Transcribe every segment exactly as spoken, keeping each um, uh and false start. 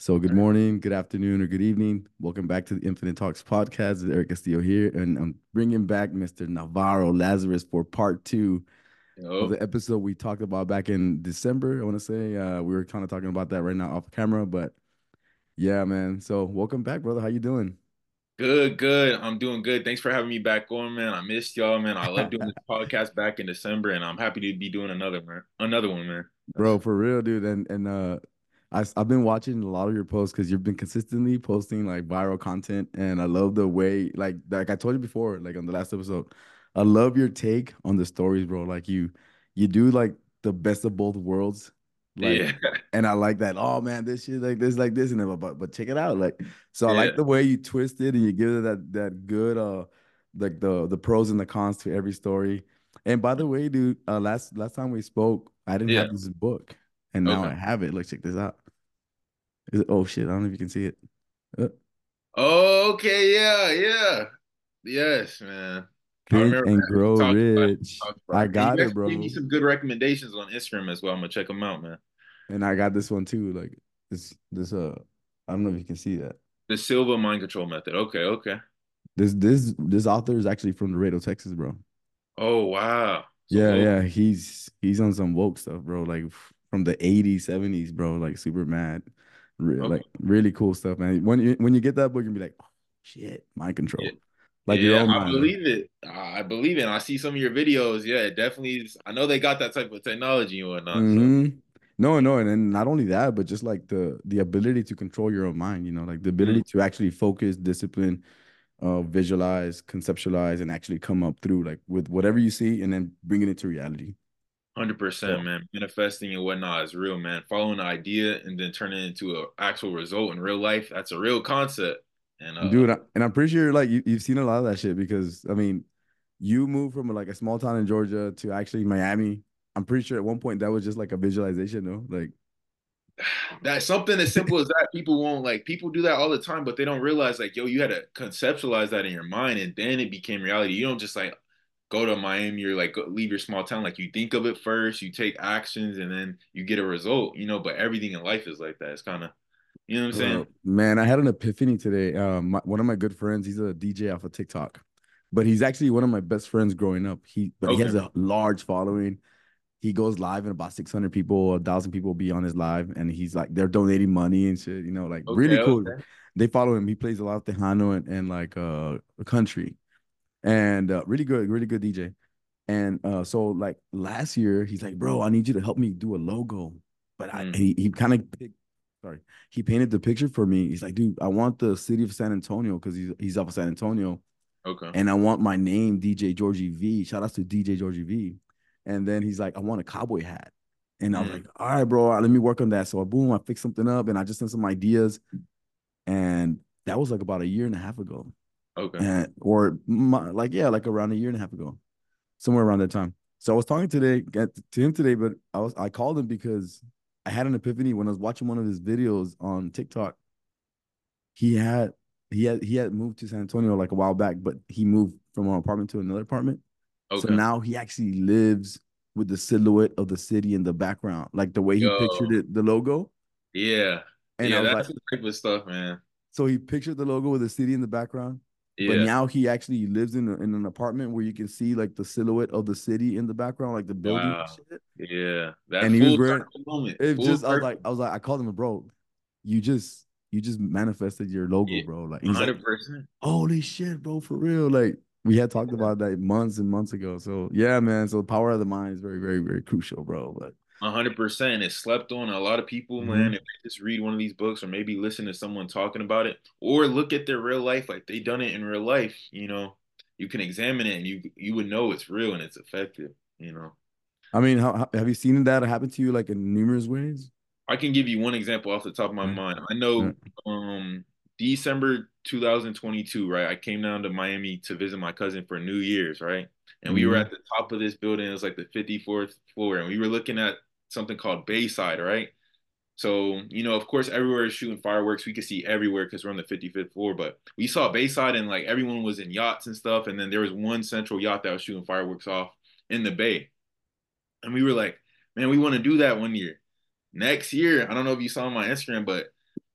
So, good morning, good afternoon, or good evening. Welcome back to the Infinite Talks podcast. This is Eric Castillo here, and I'm bringing back mister Navarro Lazarus for part two of Yo, the episode we talked about back in December. I want to say uh, we were kind of talking about that right now off camera, but yeah, man. So, welcome back, brother. How you doing? good, good. I'm doing good. Thanks for having me back on, man. I missed y'all, man. I love doing this podcast back in December, and I'm happy to be doing another, man. Another one, man. That's Bro, for real, dude. And and uh I I've been watching a lot of your posts because you've been consistently posting like viral content, and I love the way like like I told you before, like on the last episode, I love your take on the stories, bro. Like you you do like the best of both worlds. Like, yeah, and I like that. Oh man, this shit like this, like this, and then, but but check it out. Like, so I like yeah, the way you twist it and you give it that that good uh like the the pros and the cons to every story. And by the way, dude, uh, last last time we spoke, I didn't yeah. have this book, and now Okay. I have it. Like, check this out. Is it, oh shit, I don't know if you can see it. Uh, Okay, yeah, yeah. Yes, man. I Think remember and that. We Grow talked about it. We Rich. talked about I it. And got you it, actually gave me bro, some good recommendations on Instagram as well. I'm gonna check them out, man. and I got this one too. Like this, this uh, I don't know if you can see that. The Silva mind control method. Okay, okay. This this this author is actually from Laredo, Texas, bro. Oh, wow. So Yeah, local. yeah, he's he's on some woke stuff, bro. Like f- from the eighties, seventies, bro. Like super mad, Re like Okay. really cool stuff, man. When you when you get that book, you'll be like, oh shit, mind Yeah. control, like your Yeah, own I mind, like. believe it. I believe it. And I see some of your videos. Yeah, it definitely is. I know they got that type of technology and whatnot. So, Hmm. No, no, and then not only that, but just like the the ability to control your own mind, you know, like the mm, ability to actually focus, discipline, uh, visualize, conceptualize, and actually come up through like with whatever you see and then bringing it to reality. one hundred percent, So, man. Manifesting and whatnot is real, man. Following an idea and then turning it into an actual result in real life, that's a real concept. And uh, dude, I, and I'm pretty sure like you, you've seen a lot of that shit because I mean, you moved from like a small town in Georgia to actually Miami. I'm pretty sure at one point that was just like a visualization, no? Like, that's something as simple as that. People won't like, people do that all the time, but they don't realize, like, yo, you had to conceptualize that in your mind and then it became reality. You don't just like go to Miami or like go, leave your small town. Like, you think of it first, you take actions, and then you get a result, you know. But everything in life is like that. It's kind of, you know what I'm saying? bro, man, I had an epiphany today. Um, my, one of my good friends, he's a D J off of TikTok, but he's actually one of my best friends growing up. He, but he Okay. has a large following. He goes live and about six hundred people, a thousand people be on his live, and he's like, they're donating money and shit, you know, like really Okay. cool. Okay. They follow him. He plays a lot of Tejano and, and like uh country, and uh, really good, really good D J. And uh, so like last year, he's like, bro, I need you to help me do a logo. But I Mm, he, he kind of picked, sorry, he painted the picture for me. He's like, dude, I want the city of San Antonio because he's he's off of San Antonio, okay. and I want my name, D J Georgie V. Shout out to D J Georgie V. And then he's like, I want a cowboy hat. And I was Mm, like, all right, bro, let me work on that. So boom, I fixed something up and I just sent some ideas. And that was like about a year and a half ago. okay. And or my, like, yeah, like around a year and a half ago, somewhere around that time. So I was talking today to him today, but I was I called him because I had an epiphany when I was watching one of his videos on TikTok. He had he had he had moved to San Antonio like a while back, but he moved from one apartment to another apartment. So Okay. now he actually lives with the silhouette of the city in the background, like the way he pictured Yo. it, the logo. Yeah. And I Yeah, was that's like, the type of stuff, man. so he pictured the logo with the city in the background, but Yeah. now he actually lives in, a, in an apartment where you can see like the silhouette of the city in the background, like the building and Wow. shit. Yeah. That And he was full wearing circle moment. it. Full Just I was like, circle. I was like, I called him, bro. You just you just manifested your logo, Yeah. bro. Like, and he's like, one hundred percent. holy shit, bro, for real. Like we had talked about that months and months ago. So yeah, man. So the power of the mind is very, very, very crucial, bro. But one hundred percent. It's slept on. A lot of people, man, mhm. if they just read one of these books or maybe listen to someone talking about it or look at their real life, like they done it in real life, you know, you can examine it and you you would know it's real and it's effective, you know. I mean, how, how- have you seen that happen to you like in numerous ways? I can give you one example off the top of my Yeah. mind. I Yeah. know um December two thousand twenty-two, right? I came down to Miami to visit my cousin for New Year's, right? And we were Hmm. at the top of this building. It was like the fifty-fourth floor, and we were looking at something called Bayside, right? So, you know, of course, everywhere is shooting fireworks. We could see everywhere because we're on the fifty-fifth floor. But we saw Bayside and like everyone was in yachts and stuff. And then there was one central yacht that was shooting fireworks off in the bay. And we were like, man, we want to do that one year. Next year, I don't know if you saw on my Instagram, but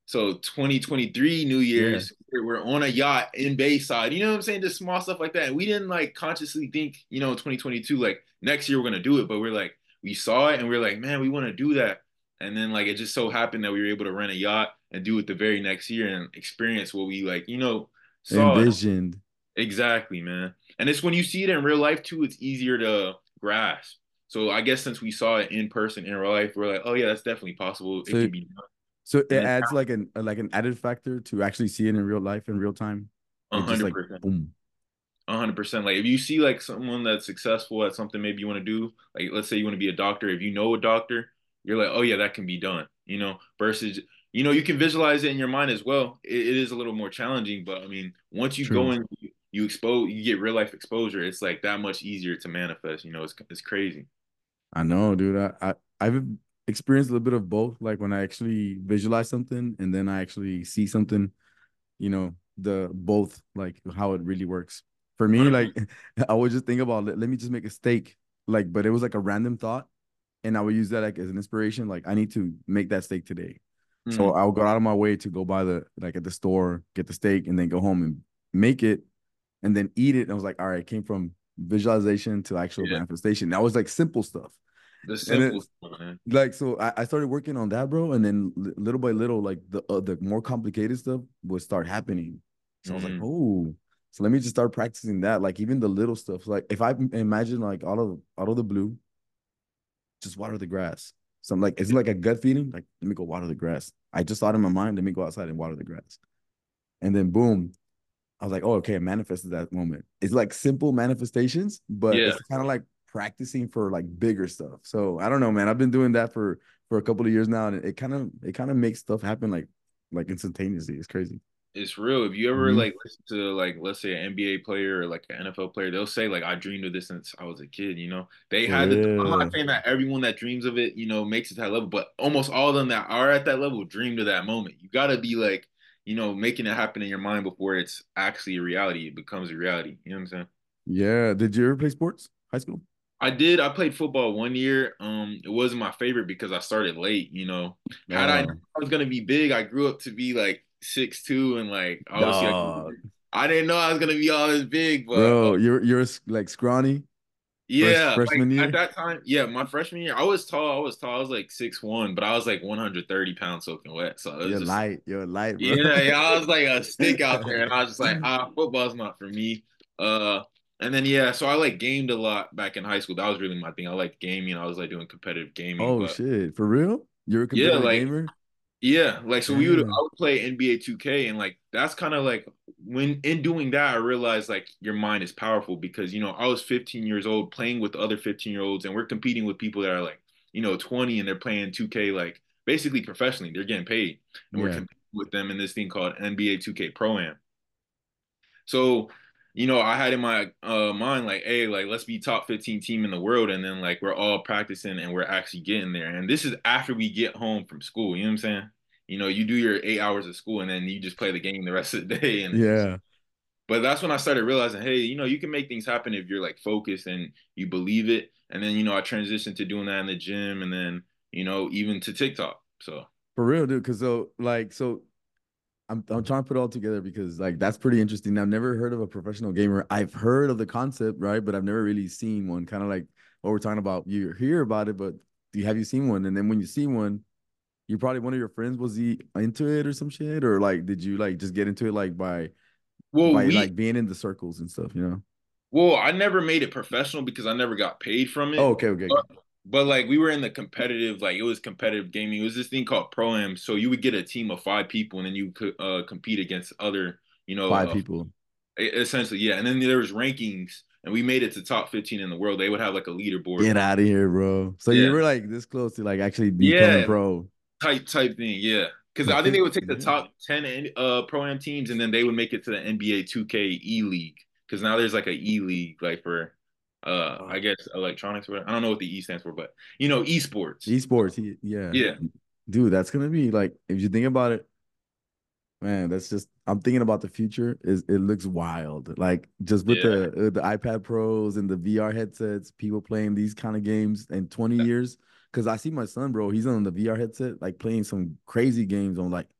So twenty twenty-three New Yeah. Year's, we're we're on a yacht in Bayside. You know what I'm saying? Just small stuff like that. And we didn't like consciously think, you know, twenty twenty-two, like next year we're gonna do it. But we're like, we saw it and we're like, man, we want to do that. And then like it just so happened that we were able to rent a yacht and do it the very next year and experience what we like, you know, saw. Envisioned. Exactly, man. And it's when you see it in real life too, it's easier to grasp. So I guess since we saw it in person in real life, we're like, oh yeah, that's definitely possible. It So can be done. so And it then adds like an like an added factor to actually see it in real life in real time. a It just hundred like percent. boom. A hundred percent. Like if you see like someone that's successful at something maybe you want to do, like let's say you want to be a doctor, if you know a doctor, you're like, oh yeah, that can be done, you know, versus you know, you can visualize it in your mind as well. It, it is a little more challenging, but I mean, once you go True. in, you, you expose, you get real life exposure. It's like that much easier to manifest. You know, it's it's crazy. I know, dude. I, I I've experienced a little bit of both. Like when I actually visualize something and then I actually see something, you know, the both like how it really works. For me, one hundred percent. like I would just think about let, let me just make a steak. Like, but it was like a random thought. And I would use that like as an inspiration. Like I need to make that steak today. So Mm, I'll go out of my way to go buy the like at the store, get the steak, and then go home and make it and then eat it. And I was like, all right, it came from visualization to actual yeah, manifestation. That was like simple stuff. the And then simple stuff, man. like so I, I started working on that, bro. And then li- little by little, like the uh, the more complicated stuff would start happening. So I was like, Mm, oh, so let me just start practicing that. Like even the little stuff. Like if I imagine like out of out of the blue, just water the grass. So I'm like, it's like a gut feeling. Like, let me go water the grass. I just thought in my mind, let me go outside and water the grass. And then boom, I was like, oh, okay, I manifested that moment. It's like simple manifestations, but yeah. it's kind of like practicing for like bigger stuff. So I don't know, man. I've been doing that for for a couple of years now, and it kind of it kind of makes stuff happen like like instantaneously. It's crazy. It's real. If you ever Hmm. like listen to like let's say an N B A player or like an N F L player, they'll say like I dreamed of this since I was a kid, you know. They For had the I'm not real. saying that everyone that dreams of it, you know, makes it to that level, but almost all of them that are at that level dreamed of that moment. You gotta be like, you know, making it happen in your mind before it's actually a reality. It becomes a reality. You know what I'm saying? Yeah. Did you ever play sports? High school? I did. I played football one year. Um, it wasn't my favorite because I started late, you know. Had I known Uh, I was gonna be big, I grew up to be like six two and like obviously I, dog. I didn't know I was gonna be all this big, but uh, Bro, you're you're like scrawny fresh yeah, like freshman at year. that time, yeah, my freshman year, I was tall. I was tall. I was like six one, but I was like one hundred thirty pounds soaking wet. So it was You're just light. You're light, bro. yeah, yeah, I was like a stick out there, and I was just like, ah, football's not for me. Uh, and then yeah, so I like gamed a lot back in high school. That was really my thing. I liked gaming. I was like doing competitive gaming, Oh but shit. For real? You're a yeah, competitive like gamer? yeah, like so we would I Damn. would play N B A two K, and like that's kind of like when in doing that I realized like your mind is powerful because you know I was fifteen years old playing with other fifteen year olds, and we're competing with people that are like you know twenty and they're playing two K like basically professionally. They're getting paid, and we're Yeah. competing with them in this thing called N B A two K Pro Am. So, you know, I had in my uh, mind like, hey, like let's be top fifteen team in the world, and then like we're all practicing and we're actually getting there. And this is after we get home from school. You know what I'm saying? You know, you do your eight hours of school and then you just play the game the rest of the day. And Yeah. but that's when I started realizing, hey, you know, you can make things happen if you're like focused and you believe it. And then, you know, I transitioned to doing that in the gym and then, you know, even to TikTok. So For real, dude. Cause so like so I'm I'm trying to put it all together because like that's pretty interesting. I've never heard of a professional gamer. I've heard of the concept, right? But I've never really seen one. Kind of like what we're talking about. You hear about it, but do you have you seen one? And then when you see one, you probably one of your friends was he into it or some shit? Or like did you like just get into it like by well, by we like being in the circles and stuff, you know? Well, I never made it professional because I never got paid from Oh, it. okay, okay, But, okay. but like we were in the competitive, like it was competitive gaming. It was this thing called Pro Am. So you would get a team of five people and then you could uh, compete against other, you know, Five uh, people. e- essentially, yeah. And then there was rankings and we made it to top fifteen in the world. They would have like a leaderboard. Get out of here, bro. So you Yeah. were like this close to like actually becoming Yeah. pro. Type type thing. Yeah. Because But I think they fifty, would take the yeah. top ten uh pro am teams and then they would make it to the N B A two K E League. Because now there's like a E League, like for uh I Oh. guess electronics or whatever. I don't know what the E stands for, but you know, esports. Esports, he, yeah. Yeah. Dude, that's gonna be like if you think about it, man, that's just I'm thinking about the future. Is it looks wild. Like just with Yeah. the uh, the iPad Pros and the V R headsets, people playing these kind of games in twenty years. Cause I see my son, bro, he's on the V R headset, like playing some crazy games on like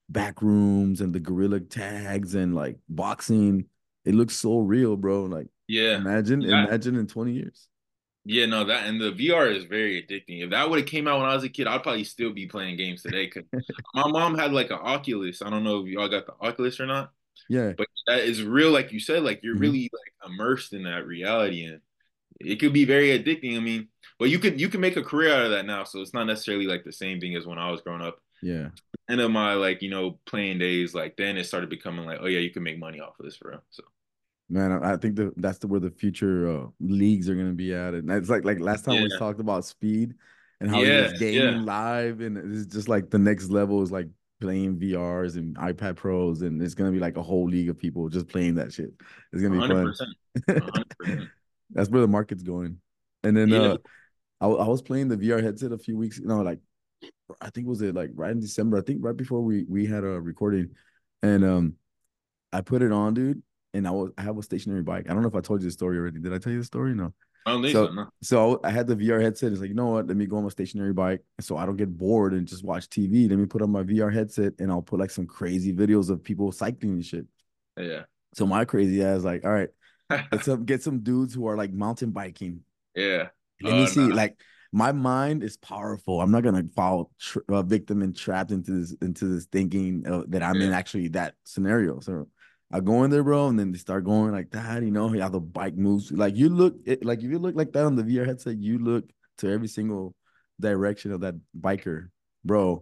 back rooms and the gorilla tags and like boxing. It looks so real, bro. Like Yeah. imagine, That, imagine in twenty years. yeah, no, that and the V R is very addicting. If that would have came out when I was a kid, I'd probably still be playing games today. Cause my mom had like an Oculus. I don't know if y'all got the Oculus or not, Yeah. but that is real, like you said, like you're Hmm. really like immersed in that reality, and it could be very addicting. I mean, but you could you can make a career out of that now, so it's not necessarily like the same thing as when I was growing up. Yeah. End of my like you know playing days, like then it started becoming like, oh yeah, you can make money off of this for real. So Man, I, I think that that's the, where the future uh, leagues are gonna be at, and it's like like last time we yeah, talked about speed and how he yeah, was yeah, gaming live, and it's just like the next level is like playing V Rs and iPad Pros, and it's gonna be like a whole league of people just playing that shit. It's gonna a be hundred fun. percent, a hundred percent. That's where the market's going. And then Yeah. uh, I, I was playing the V R headset a few weeks, you know, like I think was it like right in December, I think right before we we had a recording, and um. I put it on, dude, and I was I have a stationary bike. I don't know if I told you the story already. Did I tell you the story? No. I don't think so. So No. so I had the V R headset. It's like, you know what? Let me go on my stationary bike so I don't get bored and just watch T V. Let me put on my V R headset and I'll put like some crazy videos of people cycling and shit. Yeah. So my crazy ass like, all right, get some get some dudes who are like mountain biking. Yeah. Let me Uh, see. nah. Like my mind is powerful. I'm not gonna fall tr- uh, victim and trapped into this into this thinking uh, that I'm in Yeah. actually that scenario. So I go in there, bro, and then they start going like that. You know how the bike moves. Like you look, it, like if you look like that on the V R headset, you look to every single direction of that biker, bro.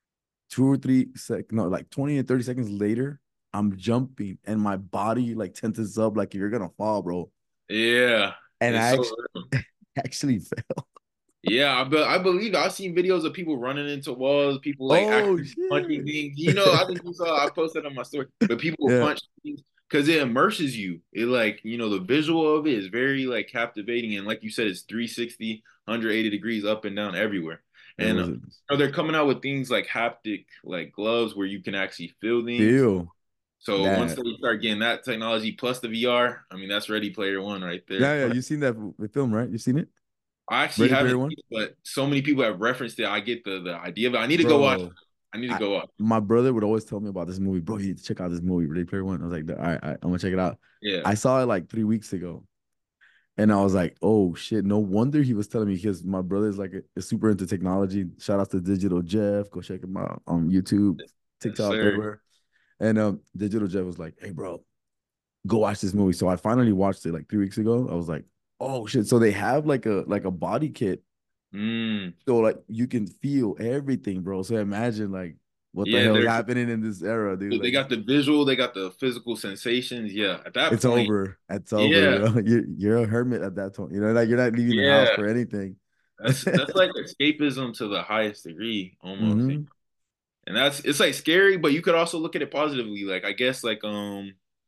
Two or three sec, no, like twenty and thirty seconds later, I'm jumping and my body like tenses up like you're gonna fall, bro. Yeah. And It's I so actually real. actually fell. Yeah, I, be, I believe I've seen videos of people running into walls, people like Oh actually punching shit. things. You know, I think you saw I posted on my story, but people Yeah, punch things because it immerses you. It like, you know, the visual of it is very like captivating. And like you said, it's three sixty, one hundred eighty degrees up and down everywhere. it And was uh, a you know, they're coming out with things like haptic like gloves where you can actually feel things. deal. So once That they start getting that technology plus the V R, I mean, that's Ready Player One right there. yeah, yeah. You seen that f- film, right? You seen it? I actually Ready Player haven't, One, but so many people have referenced it. I get the the idea, but I need to go watch it. bro. I need to I go watch. my brother would always tell me about this movie, bro. You need to check out this movie, Ready Player One. I was like, all right, all right, I'm gonna check it out. Yeah, I saw it like three weeks ago, and I was like, oh shit, no wonder he was telling me because my brother's like a, is super into technology. Shout out to Digital Jeff. Go check him out on YouTube, yes, TikTok, sir. everywhere. And um, Digital Jeff was like, hey, bro, go watch this movie. So I finally watched it like three weeks ago. I was like, oh shit. So they have like a like a body kit. Mm. So like you can feel everything, bro. So imagine like what the Yeah, hell is they're happening in this era, dude. they Like got the visual, they got the physical sensations. Yeah, at that it's point, over. It's over, yeah, bro. You're you're a hermit at that point. You know, like you're not leaving the house yeah. for anything. That's that's like escapism to the highest degree, almost. Hmm. And that's it's like scary, but you could also look at it positively. Like I guess like um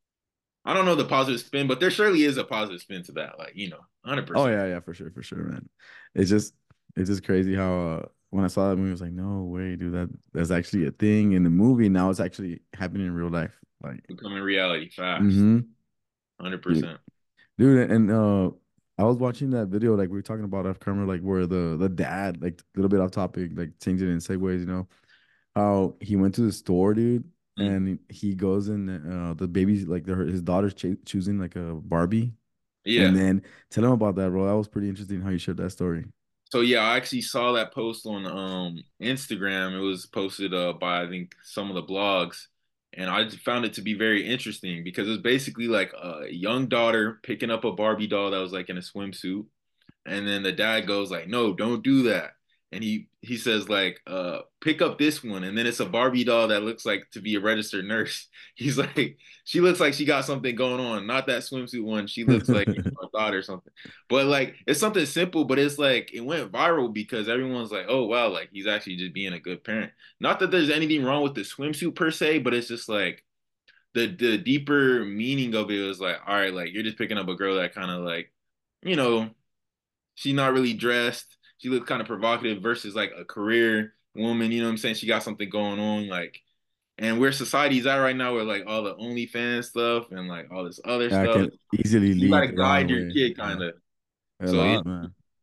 I don't know the positive spin, but there surely is a positive spin to that. Like, you know, Oh one hundred percent. yeah, yeah, for sure, for sure, man. It's just it's just crazy how uh when I saw that movie, I was like, no way, dude, that that's actually a thing in the movie. Now it's actually happening in real life. Like, Becoming reality fast. mm-hmm. Dude, one hundred percent. dude, and uh I was watching that video, like we were talking about off camera, like where the the dad, like a little bit off topic, like changing in segues, you know, how he went to the store, dude, Mm. and he goes in, uh the baby's like the, his daughter's ch choosing like a Barbie, and Yeah. then tell him about that, bro. That was pretty interesting how you shared that story. So yeah, I actually saw that post on um Instagram. It was posted uh by I think some of the blogs, and I just found it to be very interesting because it's basically like a young daughter picking up a Barbie doll that was like in a swimsuit, and then the dad goes like, "No, don't do that." And he he says like, "Uh, pick up this one." And then it's a Barbie doll that looks like to be a registered nurse. He's like, she looks like she got something going on. Not that swimsuit one. She looks like you know, a thought or something. But like, it's something simple, but it's like it went viral because everyone's like, "Oh wow, like he's actually just being a good parent." Not that there's anything wrong with the swimsuit per se, but it's just like the the deeper meaning of it was like, all right, like you're just picking up a girl that kind of like, you know she's not really dressed. She looks kind of provocative versus like a career woman. You know what I'm saying? She got something going on. Like, and where society's at right now, with like all the OnlyFans stuff and like all this other I stuff, can easily you got lead to the wrong guide your way. kid Yeah, kind of. a So it, lot, man.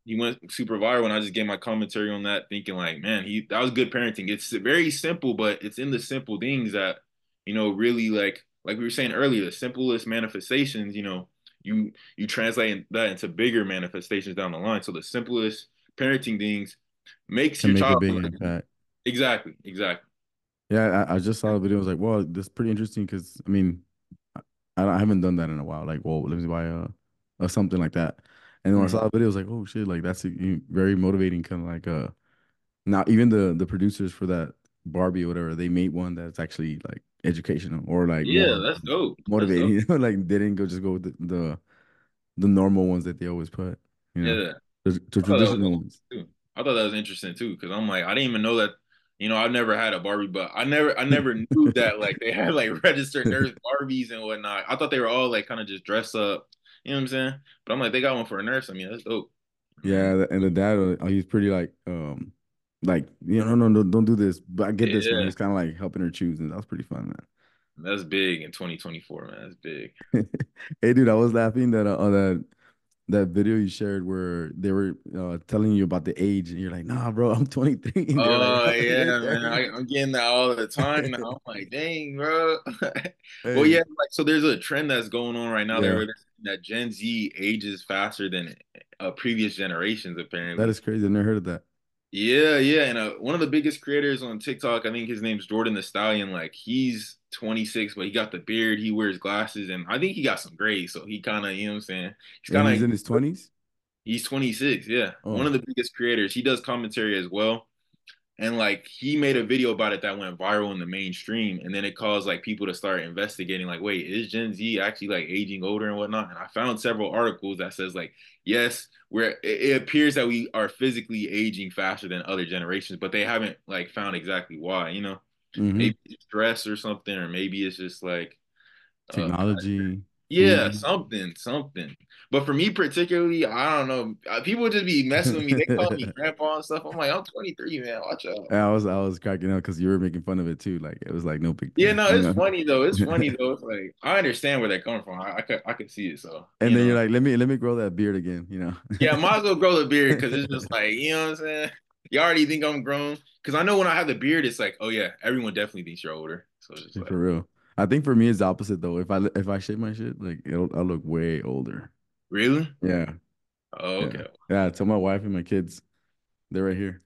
he went super viral, and I just gave my commentary on that, thinking like, man, he that was good parenting. It's very simple, but it's in the simple things that, you know, really like like we were saying earlier, the simplest manifestations, you know, you you translate that into bigger manifestations down the line. So the simplest parenting things makes Can your make a child big like, impact. exactly, exactly. Yeah, I, I just saw the video. I was like, well, this is pretty interesting because I mean, I, I haven't done that in a while. Like, well, let me buy a, a something like that. And when I Mm. saw the video, I was like, oh shit, like that's a, very motivating. Kind of like uh, now even the the producers for that Barbie or whatever, they made one that's actually like educational or like Yeah, more that's dope. That's motivating. dope. You know, like they didn't go just go with the, the the normal ones that they always put. You know, Yeah. the, the I thought that was traditional ones. interesting too. I thought that was interesting too, because I'm like, I didn't even know that. You know, I've never had a Barbie, but I never, I never knew that like they had like registered nurse Barbies and whatnot. I thought they were all like kind of just dress up. You know what I'm saying? But I'm like, they got one for a nurse. I mean, that's dope. I Yeah, mean, the- and the dad, uh, he's pretty like, um, like you know, no, no, no, don't do this. But I get this one. yeah, He's kind of like helping her choose, and that was pretty fun, that's big in twenty twenty-four, man. That's big. man. Hey, dude, I was laughing that uh, on that that video you shared where they were uh, telling you about the age, and you're like, nah, bro, I'm twenty-three, and they're like, Oh oh, you're yeah, man. thirty. I, I'm getting that all the time now. I'm like, dang, bro. Well, Hey, yeah, like so there's a trend that's going on right now there yeah, where that Gen Z ages faster than uh, previous generations, that apparently. is crazy. I've never heard of that. Yeah, yeah. And uh, one of the biggest creators on TikTok, I think his name's Jordan the Stallion. Like he's twenty-six, but he got the beard, he wears glasses, and I think he got some grays. So he kind of, you know what I'm saying? He's And kind he's of in his twenties. he's twenty-six, yeah. One Oh, of the biggest creators. He does commentary as well. And like he made a video about it that went viral in the mainstream, and then it caused like people to start investigating, like, wait, is Gen Z actually like aging older and whatnot? And I found several articles that says like, yes, where it, it appears that we are physically aging faster than other generations, but they haven't like found exactly why, you know? mm-hmm. Maybe it's stress or something, or maybe it's just like uh Technology, yeah, food. something, something. But for me particularly, I don't know. Uh, People just be messing with me. They call me grandpa and stuff. I'm like, I'm twenty-three, man. Watch out. I was I was cracking up because you were making fun of it too. Like it was like no big Yeah, thing, no, you it's know. funny though. It's funny though. It's like I understand where they're coming from. I, I could I could see it. So And you then you're know, like, let me let me grow that beard again, you know. yeah, might as well grow the beard because it's just like you know what I'm saying. You already think I'm grown because I know when I have the beard, it's like, oh yeah, everyone definitely thinks you're older. So it's just For like, real. I think for me it's the opposite though. If I if I shave my shit, like it'll I'll look way older. really? Yeah. Oh, Yeah. okay. Yeah. I tell my wife and my kids, they're right here.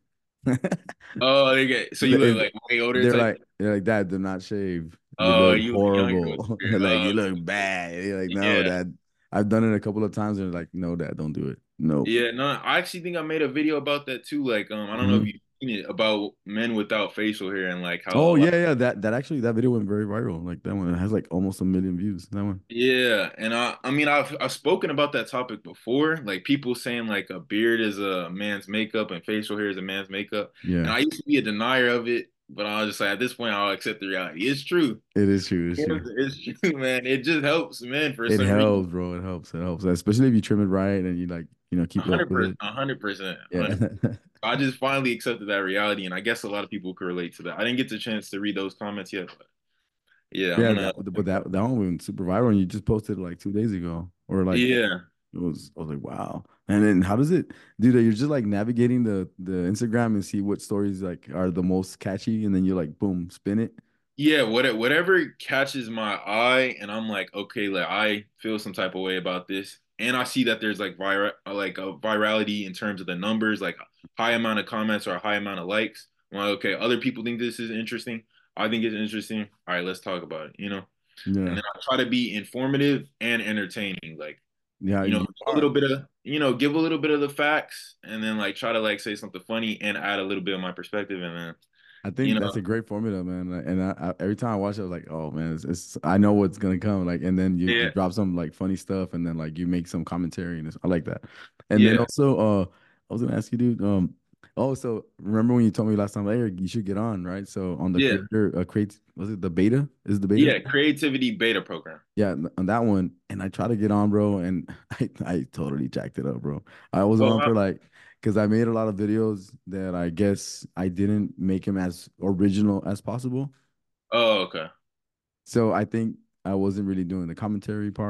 Oh, they get so you look If like way older they're type. like they're like, Dad, do not shave. You Oh, look you look younger with the horrible. beard. Like Oh, you look bad. You're like, no, yeah. Dad. I've done it a couple of times and they're like, no, Dad, don't do it. Nope. Yeah, no, I actually think I made a video about that too. Like, um, I don't know if Mhm. you've seen it about men without facial hair and like how a Oh lot. yeah, yeah. That that actually that video went very viral. Like that one. It has like almost a million views. That one. Yeah, and I, I mean, I've I've spoken about that topic before. Like people saying like a beard is a man's makeup and facial hair is a man's makeup. And Yeah. I used to be a denier of it, but I was just like, at this point, I'll accept the reality. It's true. It is true. It's true. It's true, man. It just helps men for It some reason. helps, bro. It helps. It helps. Especially if you trim it right and you like, you know, A keep up hundred with percent, it. a hundred percent, a Yeah. hundred. I just finally accepted that reality, and I guess a lot of people could relate to that. I didn't get the chance to read those comments yet, but yeah, I'm Yeah, gonna. that, but that that one went super viral and you just posted it like two days ago. Or like Yeah, it was I was like, wow. And then how does it do that? You're just like navigating the the Instagram and see what stories like are the most catchy and then you like boom, spin it. yeah. What whatever catches my eye, and I'm like, okay, like I feel some type of way about this, and I see that there's like viral, like a virality in terms of the numbers, like high amount of comments or a high amount of likes. I'm like, okay, other people think this is interesting. I think it's interesting. All right, let's talk about it. You know, and Yeah. then I try to be informative and entertaining, like. Yeah, You know, you a are. little bit of, you know, give a little bit of the facts and then like try to like say something funny and add a little bit of my perspective and then, I you think know, that's a great formula, man. Like, and I, I, every time I watch it, I was like, oh man, it's, it's I know what's gonna come. Like, and then you you yeah, drop some like funny stuff, and then like you make some commentary, and it's, I like that. And then yeah, also, uh, I was gonna ask you, dude. Um, oh, so remember when you told me last time, hey, you should get on, right? So on the yeah, creator, uh, create, was it the beta? Is it the beta? yeah, creativity beta program. Yeah, on that one, and I try to get on, bro, and I I totally jacked it up, bro. I was Oh, on how- for like, because I made a lot of videos that I guess I didn't make them as original as possible. oh, okay. So I think I wasn't really doing the commentary part.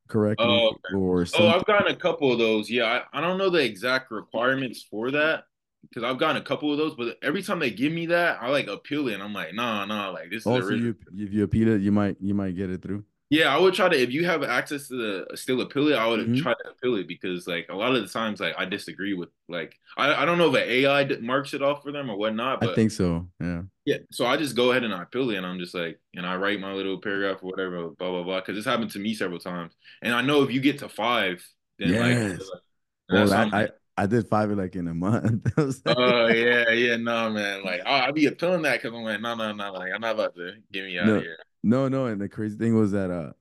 correctly Oh, okay. or Oh, I've something. gotten a couple of those. Yeah, I, I don't know the exact requirements for that because I've gotten a couple of those, but every time they give me that, I like appeal it and I'm like, nah, nah, like this is Also, original. you if you appeal it, you might you might get it through. Yeah, I would try to if you have access to the still appeal it, I would Hmm. try to appeal it because like a lot of the times like I disagree with like I, I don't know if an A I d- marks it off for them or whatnot, I but think so. Yeah. yeah, so I just go ahead and I appeal it and I'm just like and I write my little paragraph or whatever, blah blah blah, because this happened to me several times. And I know if you get to five, then like Yes. and Well, that's that I'm I like, I did five in like in a month. I was like, oh yeah, yeah, no man. Like I, I be appealing that because I'm like, no, no, no, like I'm not about to get me out of no, here. no, no. And the crazy thing was that uh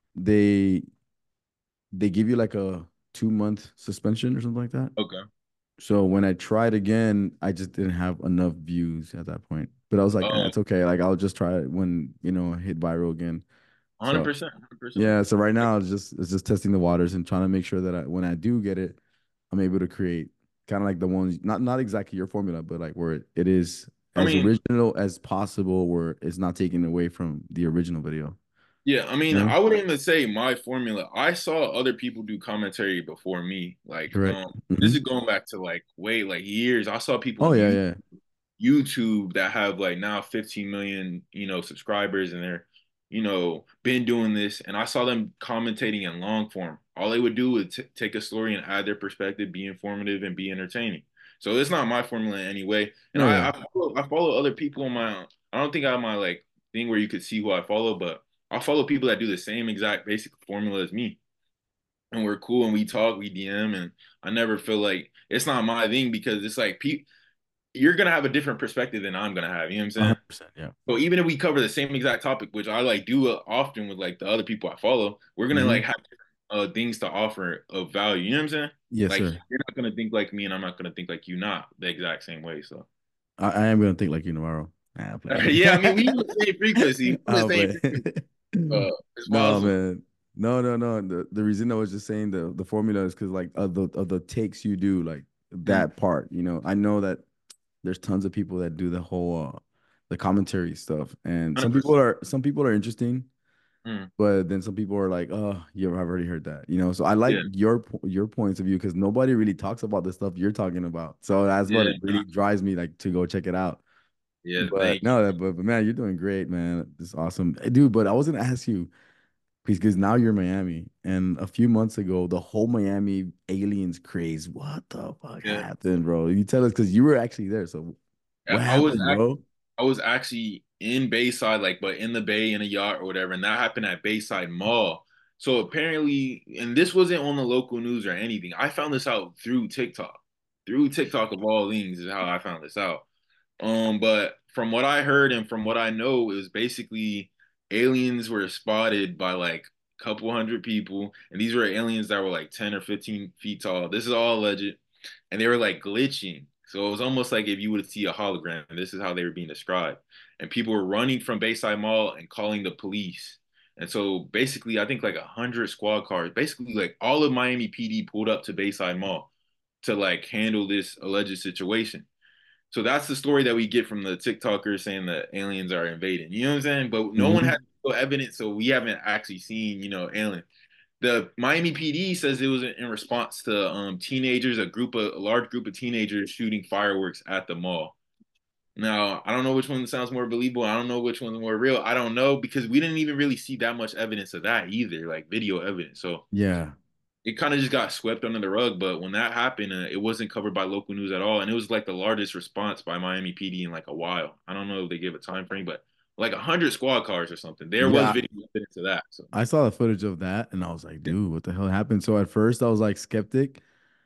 they they give you like a two month suspension or something like that. Okay. So when I tried again, I just didn't have enough views at that point. But I was like, ah, Um, it's okay. Like I'll just try it when, you know, hit viral again. one hundred So percent, one hundred percent. yeah, so right now it's just it's just testing the waters and trying to make sure that I, when I do get it, I'm able to create kind of like the ones not not exactly your formula, but like where it, it is I as mean, original as possible, where it's not taken away from the original video. yeah, I mean, You know? I wouldn't even say my formula. I saw other people do commentary before me. Like, Correct. um, this Hmm. is going back to like way like years. I saw people Oh on yeah, you yeah. YouTube that have like now fifteen million, you know, subscribers and they're, you know, been doing this. And I saw them commentating in long form. All they would do would t take a story and add their perspective, be informative and be entertaining. So it's not my formula in any way. And No, I, yeah. I follow, I follow other people on my, I don't think I have my like thing where you could see who I follow, but I follow people that do the same exact basic formula as me. And we're cool and we talk, we D M, and I never feel like it's not my thing because it's like pe you're gonna have a different perspective than I'm gonna have. You know what I'm A saying? hundred percent, yeah. So even if we cover the same exact topic, which I like do uh, often with like the other people I follow, we're gonna like Hmm. have uh, things to offer of value. You know what I'm saying? Yes, Like sir. you're not gonna think like me, and I'm not gonna think like you, not the exact same way. So I, I am gonna think like you tomorrow. Nah, I'll play. yeah, I mean we use the same frequency, we use I'll the same play. frequency. Uh, it's No, possible. man. No, no, no. The the reason I was just saying the the formula is because like of the of the takes you do, like Mm, that part, you know. I know that there's tons of people that do the whole uh the commentary stuff. And some people one hundred percent. are some people are interesting, Mm, but then some people are like, oh, you I've already heard that, you know. So I like yeah, your po- your points of view because nobody really talks about the stuff you're talking about. So that's what yeah, really drives me like to go check it out. yeah. But Thank you. no, but, but man, you're doing great, man. This is awesome. Eh, dude. But I was gonna ask you because now you're in Miami, and a few months ago, the whole Miami aliens craze. What the fuck Yeah. happened, bro? You tell us because you were actually there. So I what I was happened, bro? I was actually in Bayside, like, but in the bay in a yacht or whatever, and that happened at Bayside Mall. So apparently, and this wasn't on the local news or anything. I found this out through TikTok. Through TikTok of all things is how I found this out. Um, but from what I heard and from what I know, it was basically aliens were spotted by like a couple hundred people, and these were aliens that were like ten or fifteen feet tall. This is all alleged, and they were like glitching. So it was almost like if you would see a hologram, and this is how they were being described. And people were running from Bayside Mall and calling the police. And so basically, I think like a hundred squad cars, basically like all of Miami P D pulled up to Bayside Mall to like handle this alleged situation. So that's the story that we get from the TikTokers saying that aliens are invading. You know what I'm saying? But no one Hmm. has no evidence, so we haven't actually seen, you know, alien. The Miami P D says it was in response to um, teenagers, a group of a large group of teenagers shooting fireworks at the mall. Now, I don't know which one sounds more believable. I don't know which one's more real. I don't know because we didn't even really see that much evidence of that either, like video evidence. So Yeah, it kind of just got swept under the rug. But when that happened, uh, it wasn't covered by local news at all, and it was like the largest response by Miami P D in like a while. I don't know if they gave a time frame, but like a hundred squad cars or something. There was yeah. video evidence of that. So I saw the footage of that, and I was like, yeah, dude, what the hell happened? So at first, I was like skeptic,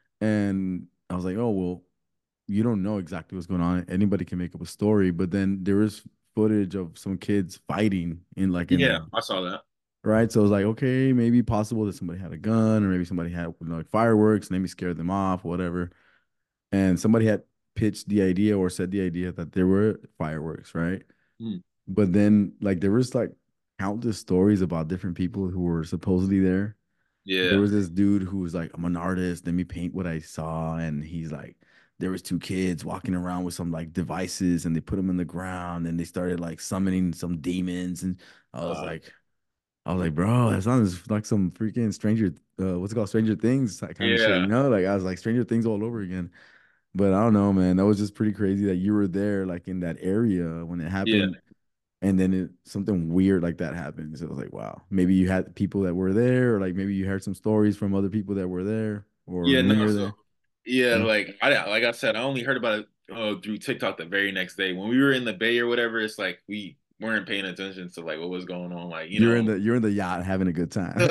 and I was like, oh well, you don't know exactly what's going on. Anybody can make up a story, but then there was footage of some kids fighting in like in yeah, the I saw that. right? So it was like, okay, maybe possible that somebody had a gun or maybe somebody had you know, like fireworks and maybe scared them off, whatever. And somebody had pitched the idea or said the idea that there were fireworks, right? Hmm. But then like there was like countless stories about different people who were supposedly there. There Yeah. was this dude who was like, I'm an artist, let me paint what I saw. And he's like, there was two kids walking around with some like devices and they put them in the ground and they started like summoning some demons. And I was Uh, like, I was like, bro, that sounds like some freaking Stranger, uh, what's it called, Stranger Things kind of shit, you Yeah, know? Like I was like Stranger Things all over again. But I don't know, man. That was just pretty crazy that you were there, like in that area when it yeah, happened, and then it something weird like that happened. So it was like, wow, maybe you had people that were there, or like maybe you heard some stories from other people that were there or yeah. No, near so there. yeah, You know, like I like I said, I only heard about it uh, through TikTok the very next day when we were in the Bay or whatever. It's like we weren't paying attention to like what was going on. Like you you're in know, the you're in the yacht having a good time. man,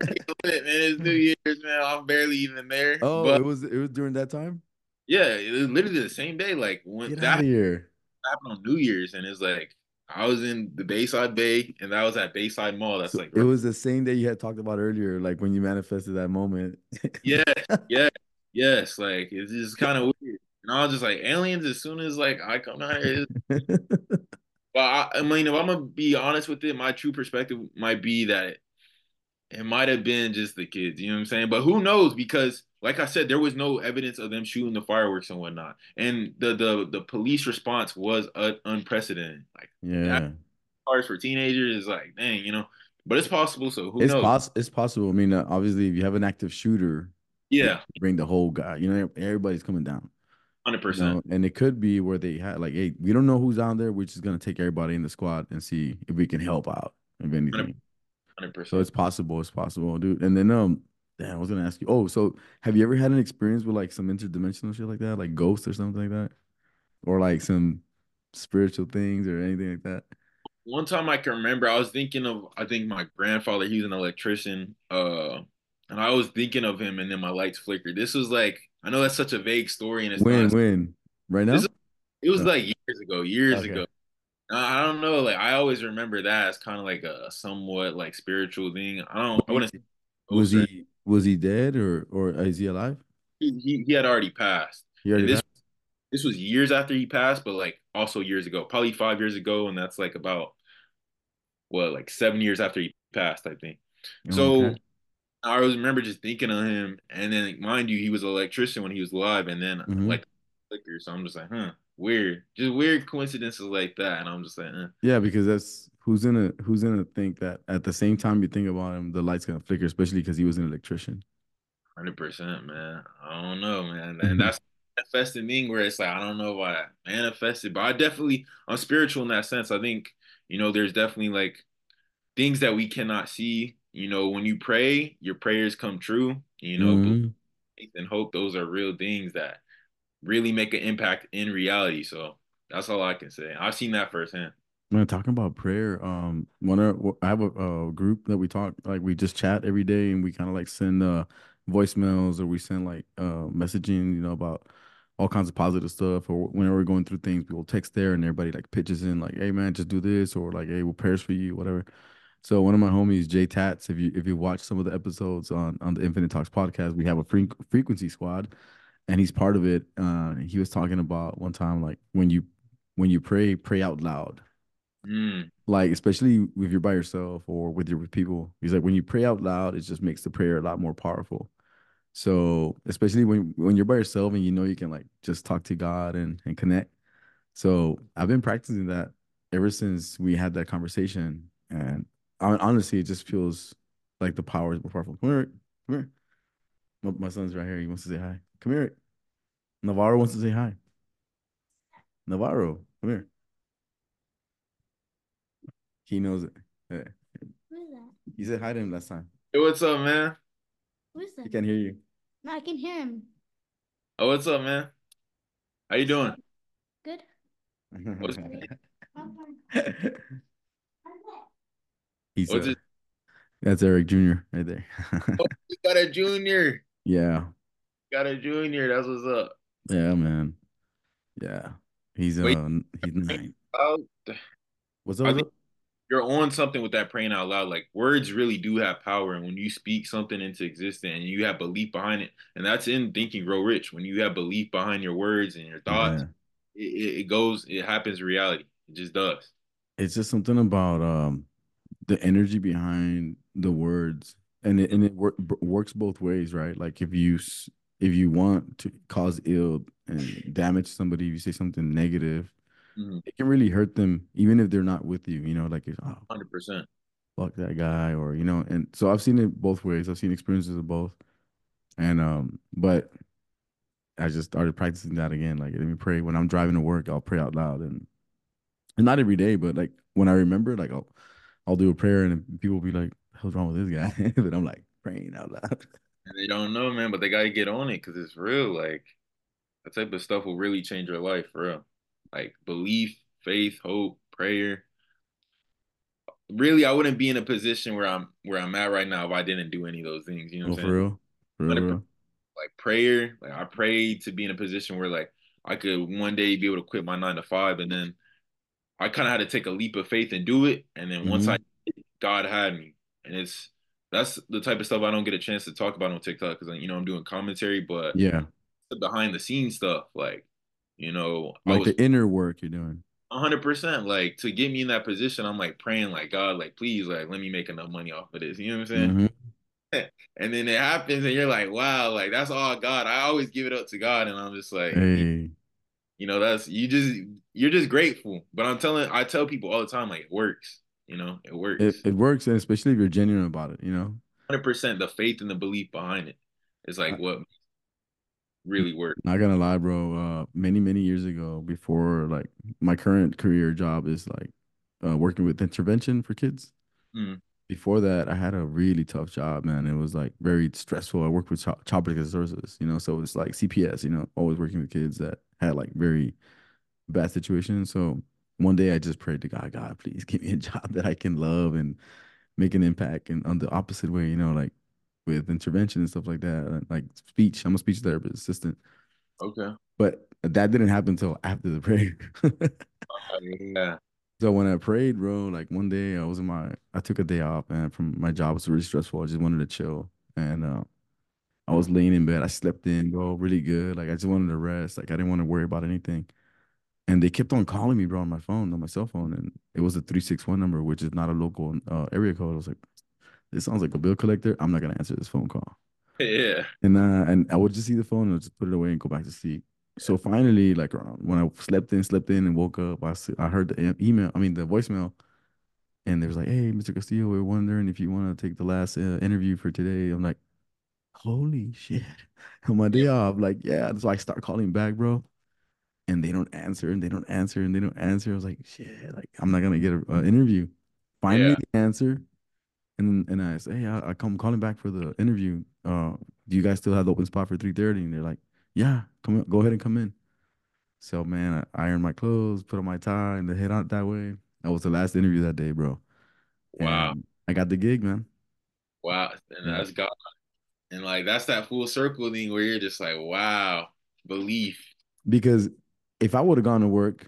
it's New Year's, man. I'm barely even there, Oh, but it was it was during that time? yeah, it was literally the same day. Like when Get out that of here. happened on New Year's, and it's like I was in the Bayside Bay, and that was at Bayside Mall. That's So like it right. was the same day you had talked about earlier, like when you manifested that moment. Yeah, yeah, yes. Like it's just kind of weird. And I was just like aliens. As soon as like I come out here, but I, I mean, if I'm gonna be honest with it, my true perspective might be that it might have been just the kids. You know what I'm saying? But who knows? Because like I said, there was no evidence of them shooting the fireworks and whatnot, and the the the police response was uh, unprecedented. Like that Yeah. cars for teenagers is like, dang, you know. But it's possible. So who It's knows? poss it's possible. I mean, uh, obviously, if you have an active shooter, you Yeah, bring the whole guy. You know, everybody's coming down. hundred You percent, know, and it could be where they had like, hey, we don't know who's down there. We're just gonna take everybody in the squad and see if we can help out, if anything. hundred So percent. it's possible. It's possible, dude. And then um, damn, I was gonna ask you. Oh, so have you ever had an experience with like some interdimensional shit like that, like ghosts or something like that, or like some spiritual things or anything like that? One time I can remember, I was thinking of, I think my grandfather, he was an electrician, uh, and I was thinking of him, and then my lights flickered. This was like, I know that's such a vague story, and it's When, not. when, right This now? is, it was Uh, like years ago, years okay. ago. I I don't know, like I always remember that as kind of like a somewhat like spiritual thing. I don't, I Was wouldn't say he was ghost or he was he dead or or is he alive? he, he he had already passed, He and already this passed. this was years after he passed, but like also years ago, probably five years ago, and that's like about what like seven years after he passed, I think. Okay. So I always remember just thinking of him, and then like, mind you, he was an electrician when he was alive, and then Hmm. like flicker. So I'm just like, huh, weird, just weird coincidences like that, and I'm just like, eh, Yeah, because that's who's gonna who's gonna think that at the same time you think about him, the light's gonna flicker, especially because he was an electrician. one hundred percent, man. I don't know, man, and Mhm. that's manifesting thing where it's like I don't know if I manifested, but I definitely I'm spiritual in that sense. I think you know there's definitely like things that we cannot see. You know, when you pray, your prayers come true. You know, belief Mhm. and hope, those are real things that really make an impact in reality. So that's all I can say. I've seen that firsthand. Man, talking about prayer, um, one of I have a, a group that we talk like we just chat every day and we kind of like send uh voicemails or we send like uh messaging, you know, about all kinds of positive stuff or whenever we're going through things, we'll text there and everybody like pitches in like, hey man, just do this or like, hey, we'll prayers for you, whatever. So one of my homies, Jay Tats, if you if you watch some of the episodes on on the Infinite Talks podcast, we have a fre frequency squad and he's part of it. Uh, he was talking about one time like when you when you pray, pray out loud, Mm, like especially if you're by yourself or with your with people. He's like when you pray out loud, it just makes the prayer a lot more powerful. So especially when when you're by yourself and you know you can like just talk to God and and connect. So I've been practicing that ever since we had that conversation, and hon- honestly, it just feels like the power is more powerful. Come here, come here. My, my son's right here. He wants to say hi. Come here. Navarro wants to say hi. Navarro, come here. He knows it. Yeah. Who is that? You said hi to him last time. hey, what's up, man? Who is He that? can't hear you. No, I can hear him. Oh, what's up, man? How you doing? Good. What's He's what's uh it? that's Eric Junior right there. Oh, you got a junior. Yeah. Got a junior. That's what's up. Yeah, man. Yeah. He's Wait, uh he's nine. I What's up? I What's think up? you're on something with that praying out loud. Like words really do have power, and when you speak something into existence and you have belief behind it, and that's in Think and Grow Rich. When you have belief behind your words and your thoughts, Yeah. it, it, it goes, it happens reality. It just does. It's just something about um the energy behind the words and it and it wor works both ways, right? Like if you s- if you want to cause ill and damage somebody, if you say something negative, Mhm. it can really hurt them even if they're not with you, you know, like it's, oh, one hundred percent. fuck that guy, or you know. And so I've seen it both ways. I've seen experiences of both, and um, but I just started practicing that again. Like, let me pray when I'm driving to work. I'll pray out loud, and and not every day, but like when I remember, like I'll I'll do a prayer, and people will be like, "What's wrong with this guy?" But I'm like praying out loud. And they don't know, man, but they gotta get on it because it's real. Like that type of stuff will really change your life for real. Like belief, faith, hope, prayer. Really, I wouldn't be in a position where I'm where I'm at right now if I didn't do any of those things. You know Oh, what I'm for saying? real, for real, Like bro. prayer, like I prayed to be in a position where like I could one day be able to quit my nine to five, and then I kind of had to take a leap of faith and do it. And then once I, Mm-hmm. God had me, and it's that's the type of stuff I don't get a chance to talk about on TikTok because you know I'm doing commentary, but Yeah, the behind the scenes stuff, like you know, I like was the inner work you're doing. one hundred percent like to get me in that position. I'm like praying, like God, like please, like let me make enough money off of this. You know what I'm saying? Mm-hmm. And then it happens, and you're like, wow, like that's all God. I always give it up to God, and I'm just like, Hey, you know, that's you just you're just grateful. But I'm telling, I tell people all the time, like it works. You know, it it works. it works, and especially if you're genuine about it. You know, one hundred percent the faith and the belief behind it is like I, what really works. not gonna lie, bro. Uh, many many years ago, before like my current career job is like uh, working with intervention for kids. Mm, Before that, I had a really tough job, man. It was like very stressful. I worked with child, child protective services, you know, so it's like C P S, you know, always working with kids that had like very bad situations. So one day I just prayed to God, God, please give me a job that I can love and make an impact. And on the opposite way, you know, like with intervention and stuff like that, uh, like speech. I'm a speech therapist assistant, okay. but that didn't happen until after the prayer. Uh, yeah. So when I prayed, bro, like one day I was in my, I took a day off, and from my job it was really stressful. I just wanted to chill, and uh, I was laying in bed. I slept in, bro, really good. Like I just wanted to rest. Like I didn't want to worry about anything. And they kept on calling me, bro, on my phone, on my cell phone, and it was a three six one number, which is not a local uh, area code. I was like, this sounds like a bill collector. I'm not gonna answer this phone call. Yeah. And uh, and I would just see the phone and I'd just put it away and go back to sleep. So finally, like around when I slept in, slept in, and woke up, I s- I heard the e- email. I mean the voicemail, and they was like, "Hey, mister Castillo, we're wondering if you want to take the last uh, interview for today." I'm like, "Holy shit!" On my day off, like, yeah. So I start calling back, bro, and they don't answer, and they don't answer, and they don't answer. I was like, "Shit!" Like, I'm not gonna get an interview. Finally, Yeah. they answer, and and I say, "Hey, I, I come calling back for the interview. Uh, do you guys still have the open spot for three thirty?" And they're like, "Yeah, come go ahead and come in." So man, I ironed my clothes, put on my tie, and the head out that way. That was the last interview that day, bro, Wow. and I got the gig, man. Wow. And Yeah. that's God. And like that's that full circle thing where you're just like, wow, belief. Because if I would have gone to work,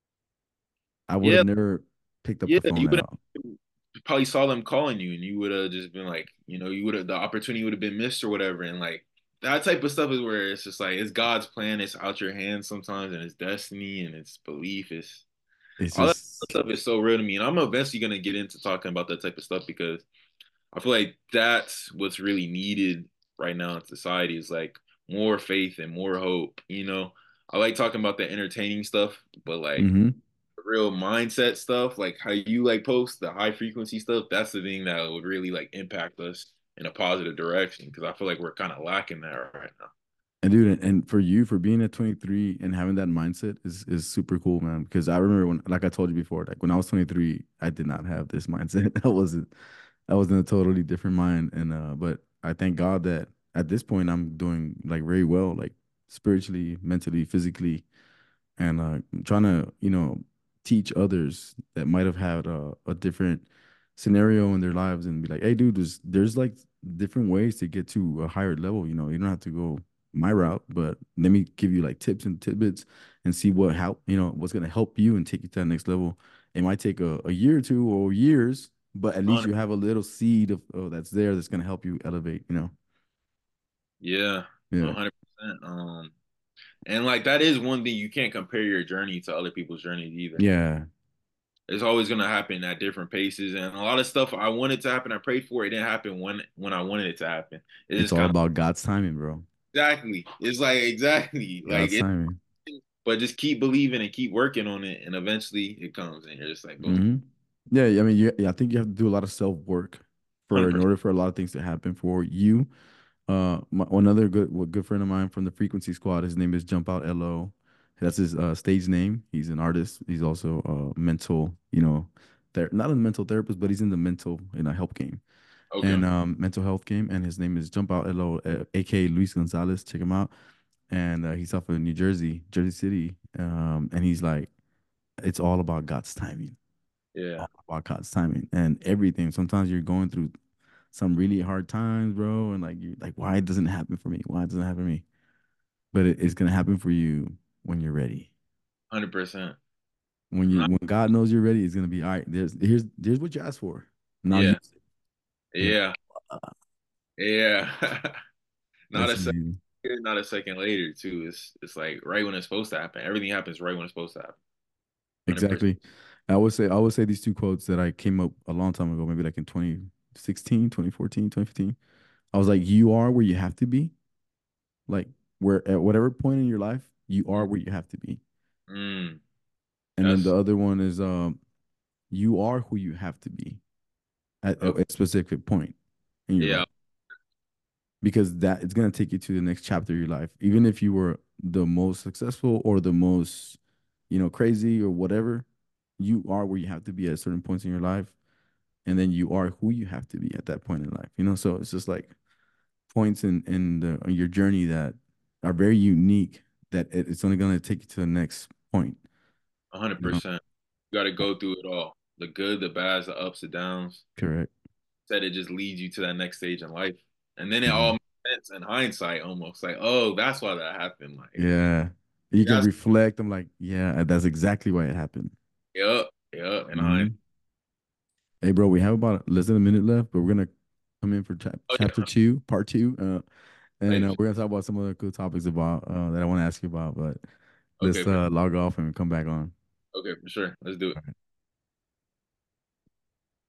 I would have Yeah. never picked up Yeah. the You phone at would all. have probably saw them calling you and you would have just been like, you know, you would have the opportunity would have been missed or whatever. And like that type of stuff is where it's just like it's God's plan, it's out your hands sometimes and it's destiny and it's belief. It's It's all that just, stuff is so real to me. And I'm eventually gonna get into talking about that type of stuff because I feel like that's what's really needed right now in society is like more faith and more hope. You know, I like talking about the entertaining stuff, but like hmm the real mindset stuff, like how you like post the high frequency stuff, that's the thing that would really like impact us in a positive direction because I feel like we're kind of lacking that right now. And dude, and for you, for being at twenty-three and having that mindset is is super cool, man. Because I remember when, like I told you before, like when I was twenty-three, I did not have this mindset. I wasn't, I was in a totally different mind. And uh, but I thank God that at this point I'm doing like very well, like spiritually, mentally, physically, and uh, trying to you know teach others that might have had a, a different scenario in their lives and be like, hey, dude, there's there's like different ways to get to a higher level. You know, you don't have to go my route, but let me give you like tips and tidbits and see what help you know what's gonna help you and take you to that next level. It might take a, a year or two or years, but at least one hundred you have a little seed of oh, that's there that's gonna help you elevate. You know, Yeah, yeah, one hundred percent. Um, and like that is one thing you can't compare your journey to other people's journeys either. yeah. It's always gonna happen at different paces, and a lot of stuff I wanted to happen, I prayed for it. It didn't happen when when I wanted it to happen. It's It's just all kind of about God's timing, bro. exactly. It's like exactly like God's it, timing. but just keep believing and keep working on it, and eventually it comes, and you're just like boom. hmm Yeah, I mean, you, yeah, I think you have to do a lot of self work for in one hundred percent. order for a lot of things to happen for you. Uh, my, another good well, good friend of mine from the Frequency Squad. His name is Jump Out L O. That's his uh, stage name. He's an artist. He's also a mental, you know, ther- not a mental therapist, but he's in the mental, you know, help game Okay. and um mental health game. And his name is Jump Out L O, uh, aka Luis Gonzalez. Check him out. And uh, he's off of New Jersey, Jersey City. Um, and he's like, it's all about God's timing. Yeah. All about God's timing and everything. Sometimes you're going through some really hard times, bro, and like you like, why doesn't it happen for me? Why doesn't it happen for me? But it, it's gonna happen for you when you're ready. one hundred percent. When you Not, when God knows you're ready, it's gonna be all right. There's here's here's what you asked for. Now yeah. use it. And Yeah. Yeah. Not that's a second, amazing. not a second later too. It's it's like right when it's supposed to happen. Everything happens right when it's supposed to happen. one hundred percent. Exactly. I would say I would say these two quotes that I came up a long time ago, maybe like in twenty sixteen, twenty fourteen, twenty fifteen. I was like, you are where you have to be. Like where at whatever point in your life, you are where you have to be. Mm, And then that's the other one is um, you are who you have to be at a, okay. a specific point in your Yeah. life. Because that it's gonna take you to the next chapter of your life. Even if you were the most successful or the most, you know, crazy or whatever, you are where you have to be at certain points in your life. And then you are who you have to be at that point in life. You know, so it's just like points in in the in your journey that are very unique. That it, it's only gonna take you to the next point. You know, one hundred percent. You got to go through it all. The good, the bad, the ups, the downs. correct. Said it just leads you to that next stage in life. And then it all Mhm. makes sense in hindsight almost. Like, oh, that's why that happened. Like, Yeah, you can that's reflect. I'm like, yeah, that's exactly why it happened. yep, yep, in hindsight. Hmm. Hey, bro, we have about less than a minute left, but we're gonna come in for chap Oh chapter yeah. two, part two, uh, and Hey, uh, we're gonna talk about some other cool topics about uh, that I want to ask you about. But let's okay, for, uh, log off and come back on. okay, for sure. Let's do it.